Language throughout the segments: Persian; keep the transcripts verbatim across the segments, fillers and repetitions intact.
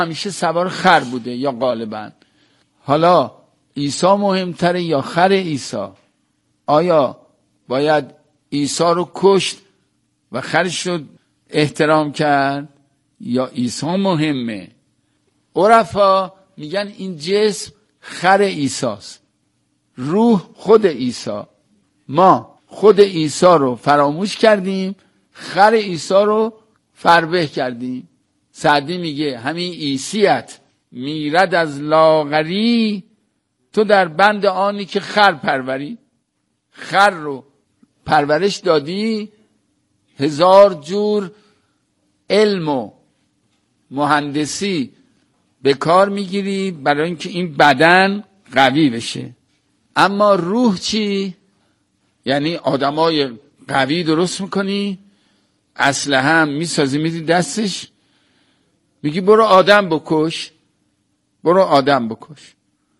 همیشه سوار خر بوده یا غالبا. حالا عیسی مهمتره یا خر عیسی؟ آیا باید عیسی رو کشت و خرش رو احترام کرد یا عیسی مهمه؟ عرفا میگن این جسم خر عیسیست، روح خود عیسی. ما خود عیسی رو فراموش کردیم، خر عیسی رو فربه کردیم. سعدی میگه همین عیسیت میرد از لاغری، تو در بند آنی که خر پروری. خر رو پرورش دادی، هزار جور علم و مهندسی به کار میگیری برای اینکه این بدن قوی بشه. اما روح چی؟ یعنی آدمای قوی درست میکنی، اسلحه هم میسازی میدی دستش، میگی برو آدم بکش، برو آدم بکش.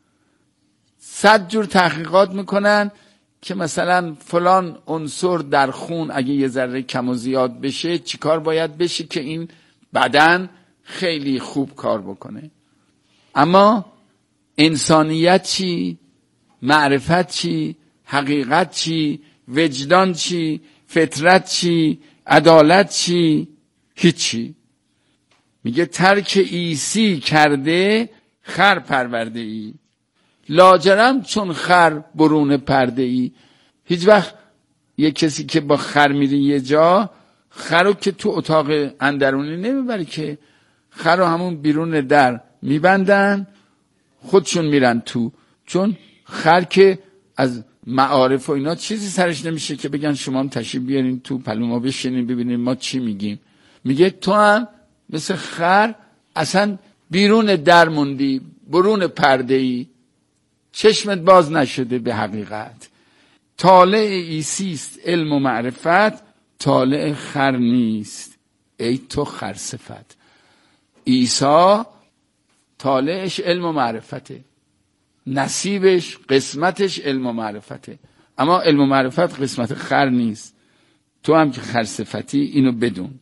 صد جور تحقیقات میکنن که مثلا فلان عنصر در خون اگه یه ذره کم و زیاد بشه چیکار باید بشه که این بدن خیلی خوب کار بکنه. اما انسانیت چی؟ معرفت چی؟ حقیقت چی؟ وجدان چی؟ فطرت چی؟ عدالت چی؟ هیچی. میگه ترک عیسی کرده خر پرورده ای، لاجرم چون خر برون پرده ای. هیچ وقت یه کسی که با خر میره یه جا، خر رو که تو اتاق اندرونی نمیبری که، خر رو همون بیرون در میبندن، خودشون میرن تو. چون خر که از معارف و اینا چیزی سرش نمیشه که بگن شما هم تشریف بیارین تو پلوما بشینین ببینین ما چی میگیم. میگه تو هم مثل خر اصلا بیرون در موندی، برون پرده ای، چشمت باز نشده به حقیقت. طالع عیسی است علم و معرفت، طالع خر نیست ای تو خر صفت. عیسی طالعش علم و معرفته، نصیبش قسمتش علم و معرفته، اما علم و معرفت قسمت خر نیست. تو هم که خر صفتی اینو بدون.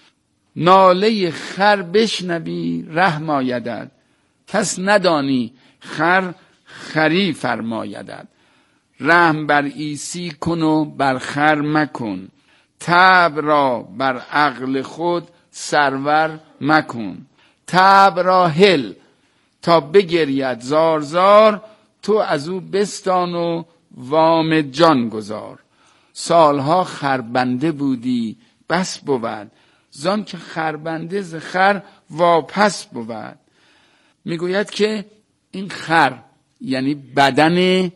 ناله خر بشنوی رحم آیدت، کس ندانی خر خری فرمایدت. رحم بر عیسی کن و بر خر مکن، طبع را بر عقل خود سرور مکن. طبع را هل تا بگرید زار زار، تو از او بستان و وام جان گذار. سالها خربنده بودی بس بود، زان که خربنده ز خر واپس بود. میگوید که این خر یعنی بدن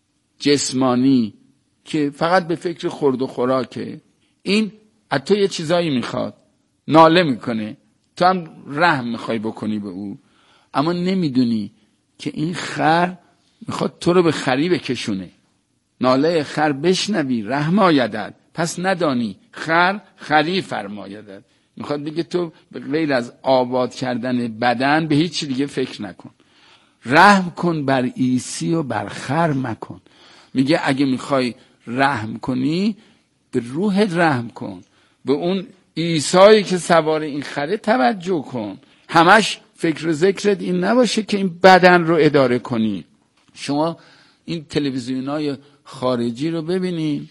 جسمانی که فقط به فکر خورد و خوراکه، این از تو یه چیزایی میخواد، ناله میکنه، تو هم رحم میخوای بکنی به او، اما نمیدونی که این خر میخواد تو رو به خری بکشونه. ناله خر بشنوی رحم آیدت، پس ندانی خر خری فرمایدت. میخواد بگه تو به غیر از آباد کردن بدن به هیچ دیگه فکر نکن. رحم کن بر عیسی و بر خر مکن. میگه اگه میخوای رحم کنی به روحت رحم کن، به اون عیسی که سوار این خره توجه کن. همش فکر و ذکرت این نباشه که این بدن رو اداره کنی. شما این تلویزیونای خارجی رو ببینید،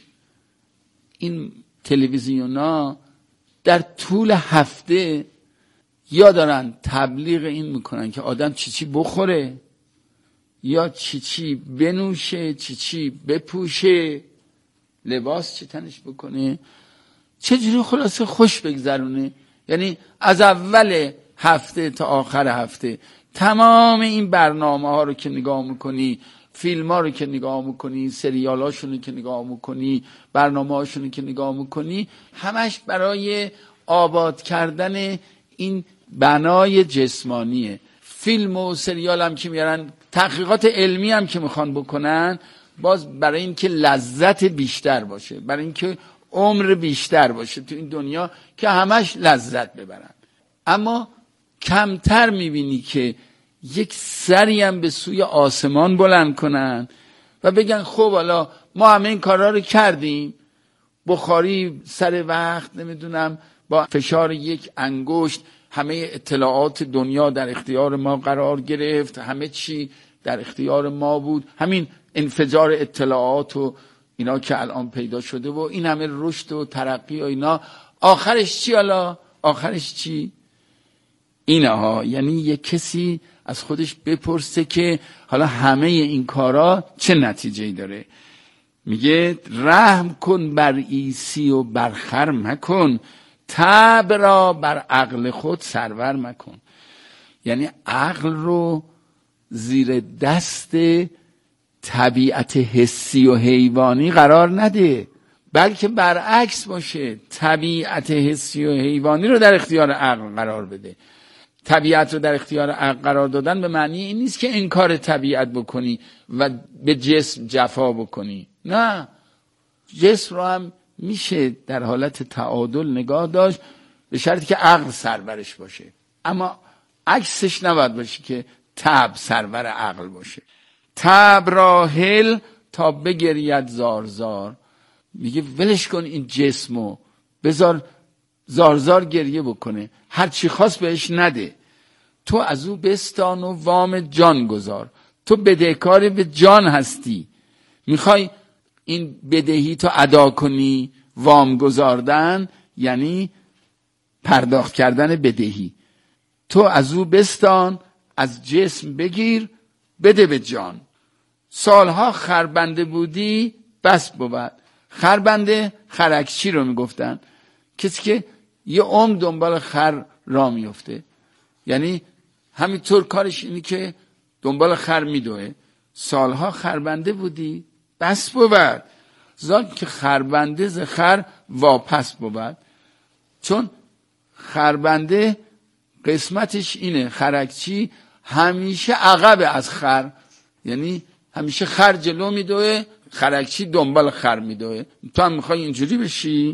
این تلویزیونا در طول هفته یا دارن تبلیغ این میکنن که آدم چی چی بخوره، یا چی چی بنوشه، چی چی بپوشه، لباس چی تنش بکنه، چجوری خلاصه خوش بگذرونه. یعنی از اول هفته تا آخر هفته تمام این برنامه ها رو که نگاه میکنی، فیلم ها رو که نگاه میکنی، سریال هاشون رو که نگاه میکنی، برنامه هاشون رو که نگاه میکنی، همش برای آباد کردن این بنای جسمانیه. فیلم و سریال هم که میارن، تحقیقات علمی هم که میخوان بکنن، باز برای اینکه لذت بیشتر باشه، برای اینکه عمر بیشتر باشه تو این دنیا که همش لذت ببرن. اما کمتر میبینی که یک سری هم به سوی آسمان بلند کنن و بگن خب حالا ما همه این کارا رو کردیم، بخاری سر وقت، نمیدونم با فشار یک انگشت همه اطلاعات دنیا در اختیار ما قرار گرفت، همه چی در اختیار ما بود، همین انفجار اطلاعات و اینا که الان پیدا شده و این همه رشد و ترقی و اینا، آخرش چی؟ حالا آخرش چی؟ اینه ها. یعنی یه کسی از خودش بپرسه که حالا همه این کارا چه نتیجه‌ای داره. میگه رحم کن بر عیسی و بر خر مکن، طبع را بر عقل خود سرور مکن. یعنی عقل رو زیر دست طبیعت حسی و حیوانی قرار نده، بلکه برعکس باشه، طبیعت حسی و حیوانی رو در اختیار عقل قرار بده. طبیعت رو در اختیار عقل قرار دادن به معنی این نیست که انکار طبیعت بکنی و به جسم جفا بکنی، نه، جسم رو هم میشه در حالت تعادل نگاه داشت به شرطی که عقل سرورش باشه، اما عکسش نباید باشه که طبع سرور عقل باشه. طبع را هل تا بگرید زار زار. میگه ولش کن این جسمو، بذار زار زار گریه بکنه، هر چی خواست بهش نده، تو از او بستان و وام جان گذار. تو بدهکار به جان هستی، میخوای این بدهی تو ادا کنی. وام گذاردن یعنی پرداخت کردن بدهی. تو از او بستان، از جسم بگیر، بده به جان. سالها خربنده بودی بس بود. خربنده خرکچی رو میگفتن، کسی که یه عمر دنبال خر را میفته، یعنی همینطور کارش اینی که دنبال خر میدوه. سالها خربنده بودی بس بود، زان که خربنده ز خر واپس بود. چون خربنده قسمتش اینه، خرکچی همیشه عقب از خر، یعنی همیشه خر جلو میدوه، خرکچی دنبال خر میدوه. تو هم میخوای اینجوری بشی؟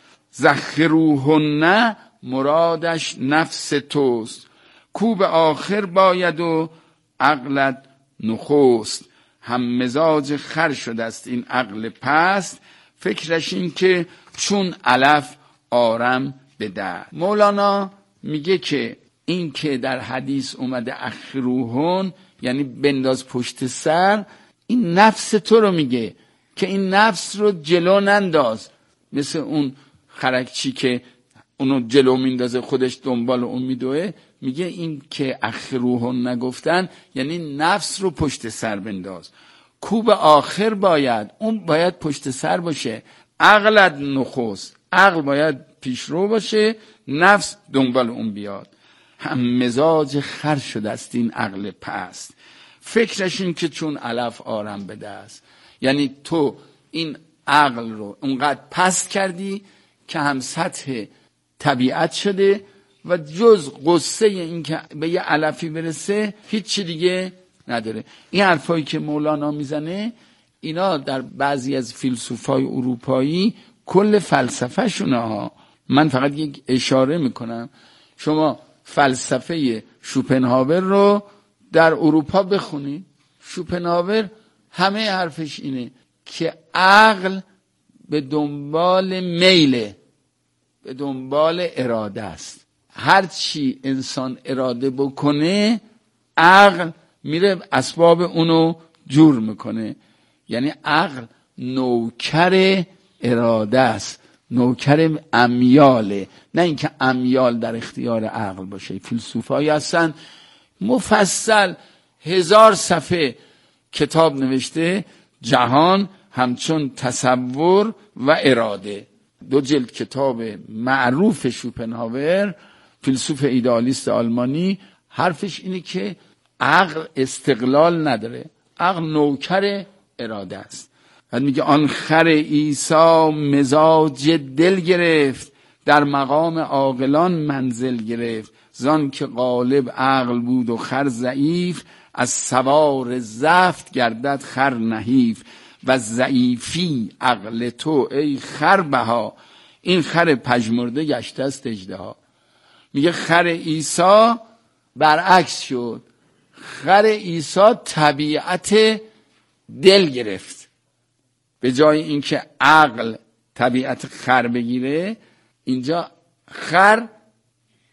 زخروهن مرادش نفس توست، کو به آخر باید و عقلت نخست. هم مزاج خر شده است این عقل پست، فکرش این که چون علف آرم بده. مولانا میگه که این که در حدیث اومده اخروهن یعنی بنداز پشت سر، این نفس تو رو میگه که این نفس رو جلو ننداز، مثل اون خرکچی که اونو جلو میندازه خودش دنبال اون میدوه. میگه این که اخروهن نگفتن یعنی نفس رو پشت سر بنداز. کوب آخر باید، اون باید پشت سر باشه. عقلت نخست، عقل باید پیشرو باشه، نفس دنبال اون بیاد. هم مزاج خر شده است این عقل پست، فکرش این که چون علف آرم بده است. یعنی تو این عقل رو اونقدر پست کردی که هم سطح طبیعت شده و جز قصه این که به یه علفی برسه هیچ دیگه نداره. این حرفایی که مولانا میزنه اینا در بعضی از فیلسوفای اروپایی کل فلسفه شونه ها. من فقط یک اشاره میکنم، شما فلسفه شوپنهاور رو در اروپا بخونید. شوپنهاور همه حرفش اینه که عقل به دنبال میله، به دنبال اراده است. هر چی انسان اراده بکنه عقل میره اسباب اونو جور میکنه. یعنی عقل نوکر اراده است، نوکر امیاله، نه اینکه امیال در اختیار عقل باشه. فیلسوفایی هستن مفصل هزار صفحه کتاب نوشته جهان همچون تصور و اراده. دو جلد کتاب معروف شوپنهاور، فیلسوف ایدئالیست آلمانی، حرفش اینه که عقل استقلال نداره، عقل نوکر اراده است. بعد میگه آن خر عیسی مزاج دل گرفت، در مقام عاقلان منزل گرفت. زان که غالب عقل بود و خر ضعیف، از سوار زفت گردد خر نحیف. و ضعیفی عقل تو ای خر بها، این خر پژمرده گشته است اژدها. میگه خر عیسی برعکس شد، خر عیسی طبیعت دل گرفت. به جای اینکه عقل طبیعت خر بگیره، اینجا خر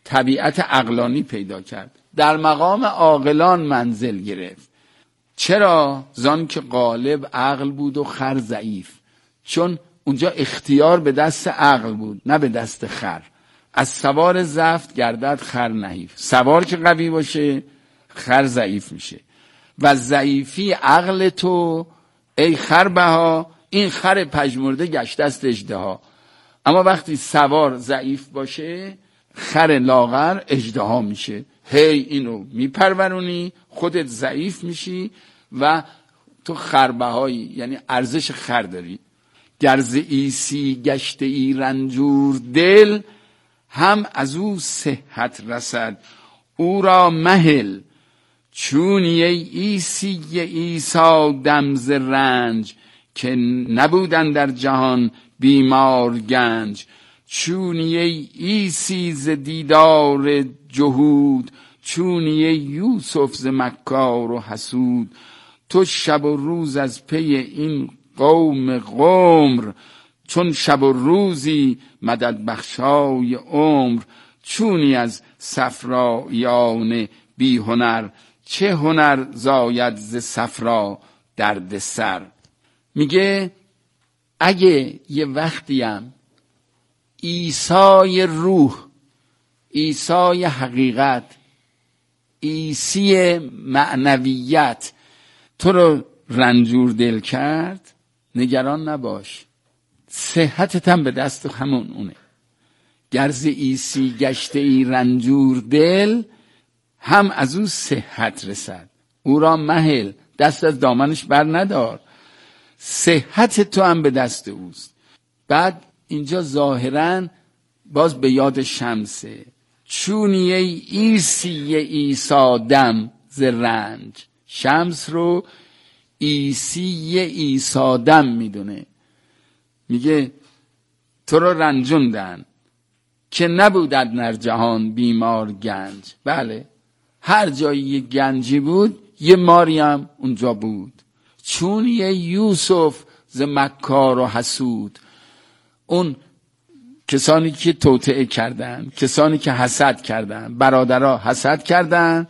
طبیعت عقلانی پیدا کرد، در مقام عاقلان منزل گرفت. چرا؟ زان که غالب عقل بود و خر ضعیف. چون اونجا اختیار به دست عقل بود نه به دست خر. از سوار زفت گردد خر نحیف. سوار که قوی باشه خر ضعیف میشه. و ضعیفی عقل تو ای خربها، این خر پژمرده گشته است اژدها. اما وقتی سوار ضعیف باشه خر لاغر اژدها میشه. هی اینو میپرورونی، خودت ضعیف میشی و تو خربهایی، یعنی ارزش خر داری. گرز عیسی گشته ای رنجور دل، هم از او صحت رسد او را مهل. چونی ای عیسی عیسی دم ز رنج، که نبودن در جهان بیمار گنج. چونی ای عیسی ز دیدار جهود، چونی ای یوسف ز مکار و حسود. تو شب و روز از پی این قوم قمر، چون شب و روزی مدد بخشای عمر. چونی از صفرایان بی هنر، چه هنر زاید ز صفرا درد سر. میگه اگه یه وقتیم عیسی روح، عیسی حقیقت، عیسی معنویت تو رو رنجور دل کرد، نگران نباش، صحتت هم به دست همون اونه. گرز عیسی گشته ای رنجور دل، هم از او صحت رسد او را مهل. دست از دامنش بر ندار، صحت تو هم به دست اوست. بعد اینجا ظاهراً باز به یاد شمسه. چونی ای عیسی عیسی دم ز رنج. شمس رو عیسی عیسی دم میدونه. میگه تو رو رنجوندن که نبودد در جهان بیمار گنج. بله، هر جایی یه گنجی بود یه ماری هم اونجا بود. چون یه یوسف ز مکار و حسود، اون کسانی که توطئه کردن، کسانی که حسد کردن، برادرها حسد کردن،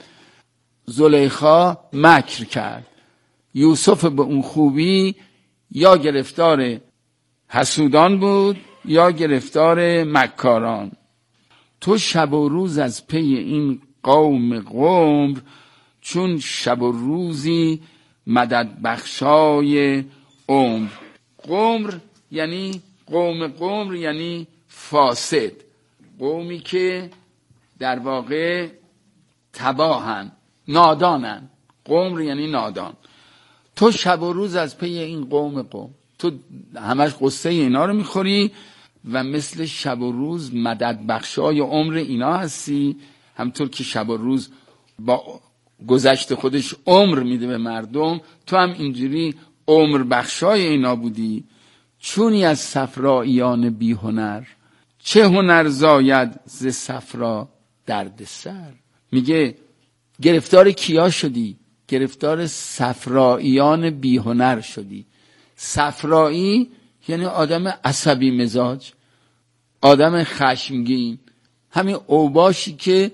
زلیخا مکر کرد. یوسف به اون خوبی یا گرفتار حسودان بود یا گرفتار مکاران. تو شب و روز از پی این قوم قمر، چون شب و روزی مدد بخشای عمر. قمر یعنی قوم قمر یعنی فاسد، قومی که در واقع تباهن، نادانن. قمر یعنی نادان. تو شب و روز از پی این قوم قوم، تو همش قصه اینا رو میخوری و مثل شب و روز مدد بخشای عمر اینا هستی. همطور که شب و روز با گذشت خودش عمر میده به مردم، تو هم اینجوری عمر بخشای اینا بودی. چونی از صفرایان بی هنر، چه هنر زاید ز صفرا درد سر. میگه گرفتار کیا شدی؟ گرفتار صفرایان بی هنر شدی. صفرایی یعنی آدم عصبی مزاج، آدم خشمگین، همین اوباشی که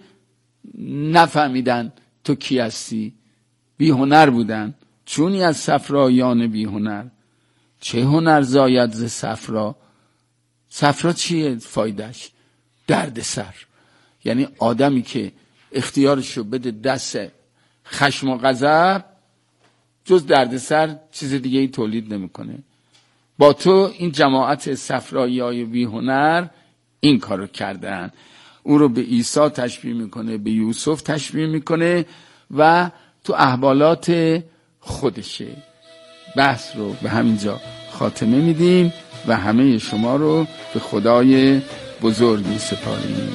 نفهمیدن تو کی هستی، بی هنر بودن. چونی از صفرایان بی هنر، چه هنر زاید ز صفرا. صفرا چیه فایدهش؟ درد سر. یعنی آدمی که اختیارشو بده دست خشم و غضب، جز درد سر چیز دیگه ای تولید نمیکنه. با تو این جماعت صفرایی‌های بی هنر این کارو کردن. او رو به عیسی تشبیه میکنه، به یوسف تشبیه میکنه و تو احوالات خودشه. بحث رو به همینجا خاتمه میدیم و همه شما رو به خدای بزرگ میسپاریم.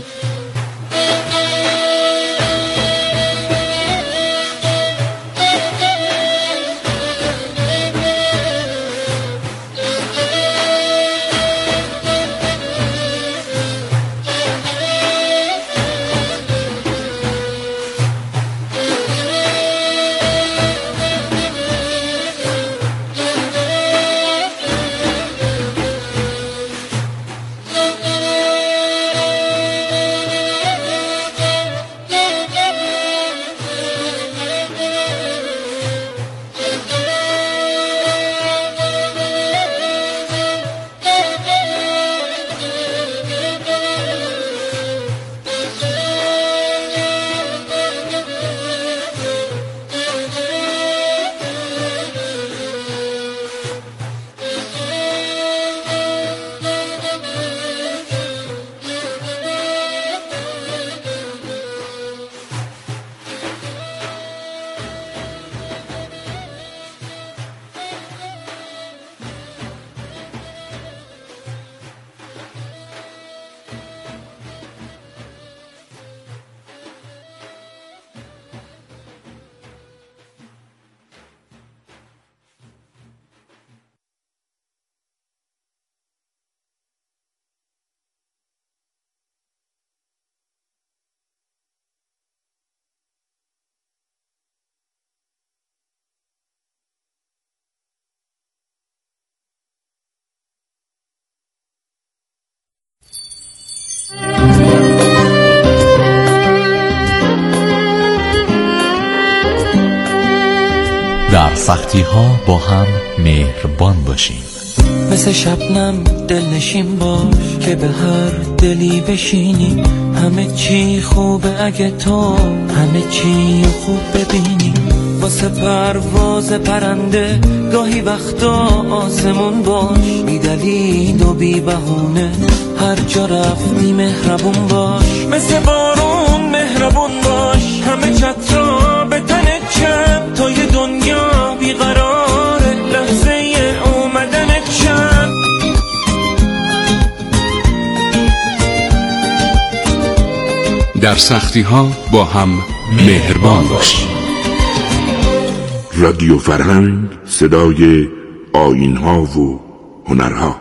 در سختی ها با هم مهربان باشیم. مثل شبنم دلنشین باش که به هر دلی بشینی. همه چی خوبه اگه تو همه چی خوب ببینی. واسه پرواز پرنده گاهی وقتا آسمون باش. بی دلیل و بی بهونه هر جا رفتی مهربون باش. مثل بارون مهربون باش. همه چترا به تنت چند تا یه دنیا بیقراره لحظه اومدنت چند. در سختی ها با هم مهربان باش. رادیو فرهنگ، صدای آیین ها و هنرها.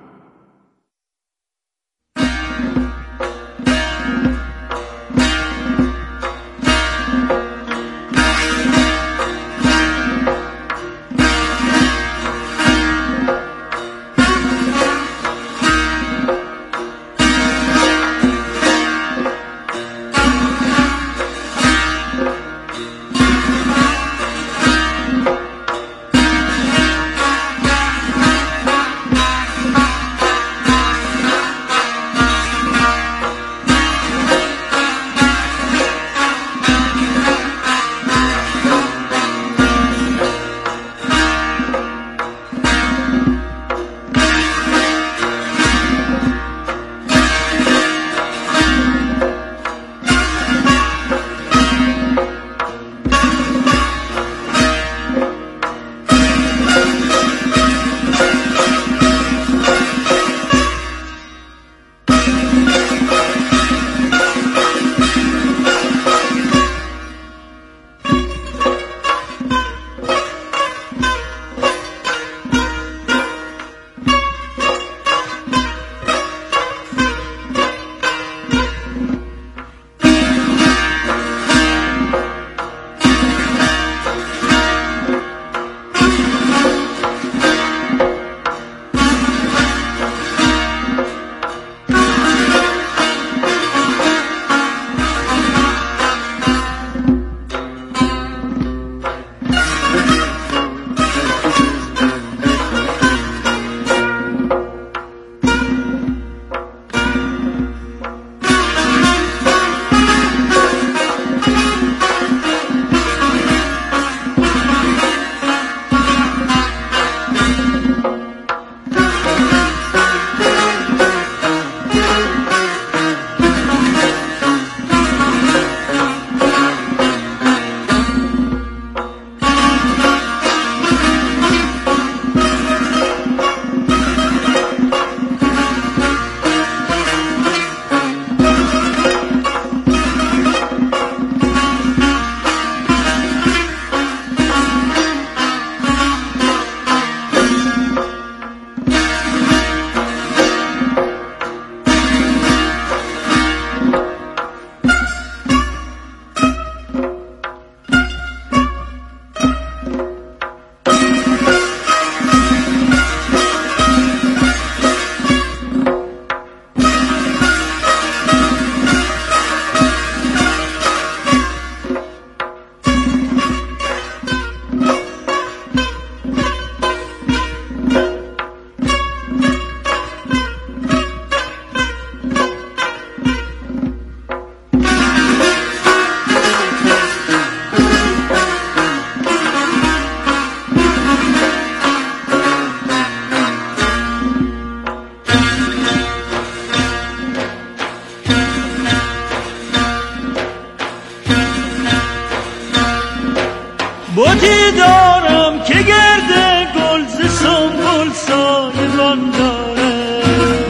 بوتی دارم که گرد گل ز سنبل سایبان داره.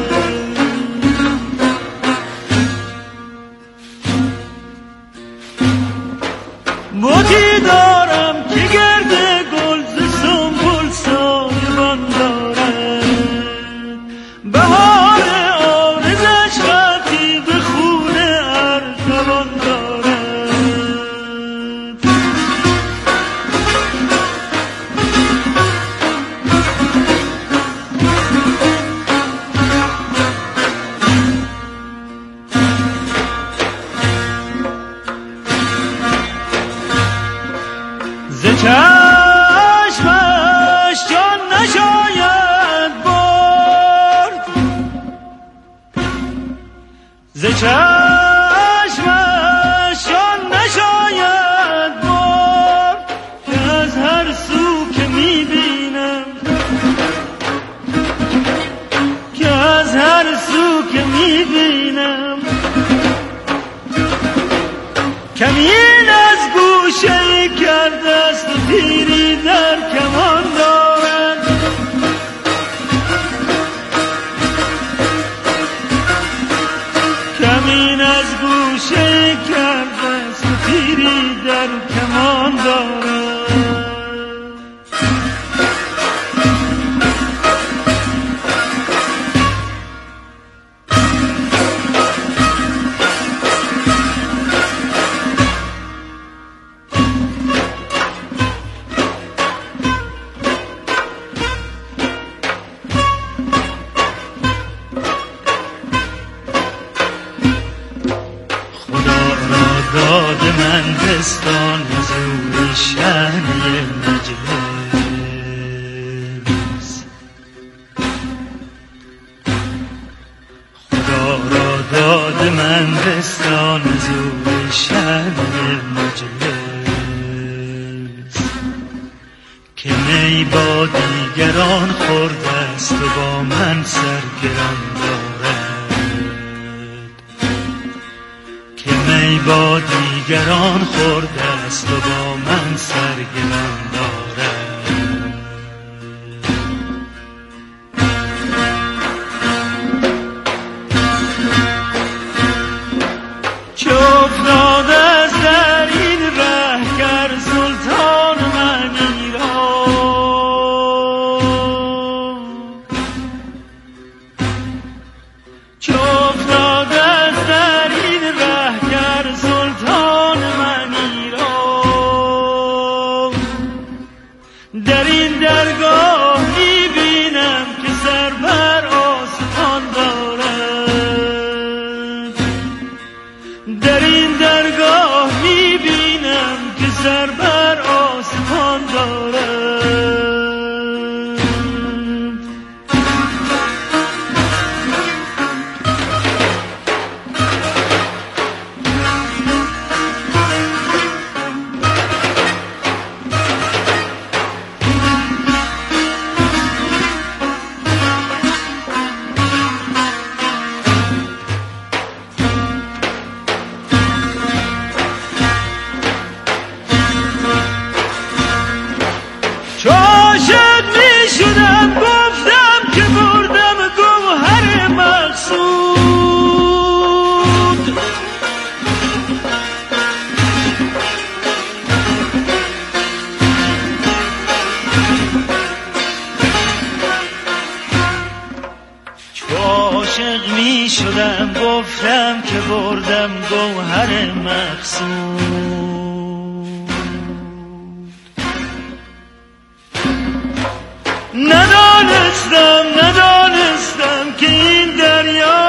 بوتی دارم که گرد گل ز سنبل سایبان داره. بهار آرزش خطی به خونه ارتبان داره. ز چشم چشمشان نشاید برد که از هر سو که میبینم که از هر سو که میبینم کمین از گوشه کرده است و تیری در کمان دارد کمین از گوشه کرده است و تیری در کمان دارد داد من دستان حضور شهر مجلس خدا را داد من دستان حضور شهر مجلس که می با دیگران خورده است و با من سرگران دارد می با دیگران خورده است و با من سرگران دارد چه افتاده است در این ره گر سلطان من ایران چه افتاده است در این ره گر سلطان من ایران در این درگاه میبینم که سر بر آسمان دارد در این درگاه میبینم که سر بر آسمان دارد عاشق می شدم گفتم که بردم گوهر مقصود چو عاشق می شدم گفتم که بردم گوهر مقصود ندانستم ندانستم که این دریا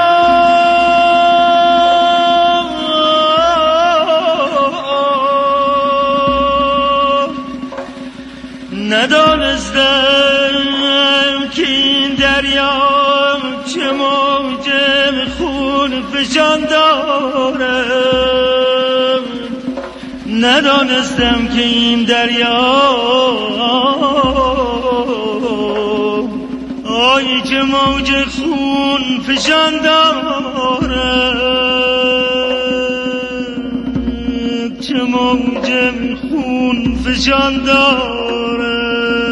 ندانستم که این دریا چه موج خون فشان دارد ندانستم که این دریا آی چه موج خون فشان دارد چه موج خون فشان دارد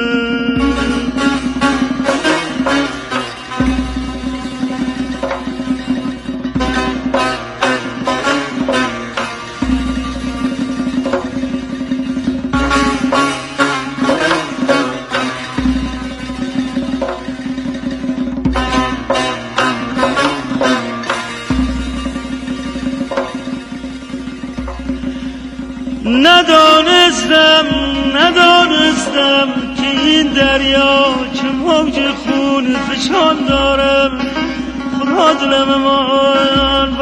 ندانستم ندانستم که این دریا چه موج خون فشان دارم خدا دلم من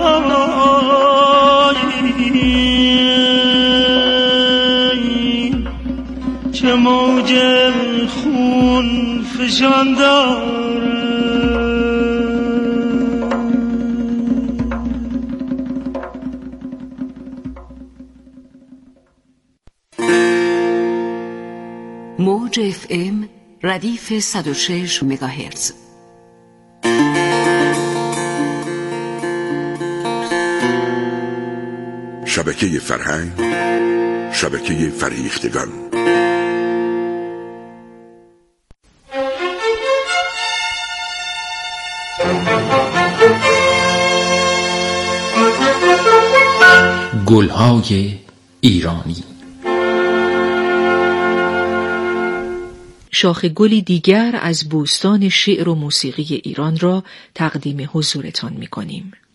چه موج خون فشان دارم موج اف ام ردیف صد و شش مگاهرتز. شبکه فرهنگ، شبکه فرهیختگان. گلهای ایرانی. شاخ گلی دیگر از بوستان شعر و موسیقی ایران را تقدیم حضورتان می کنیم.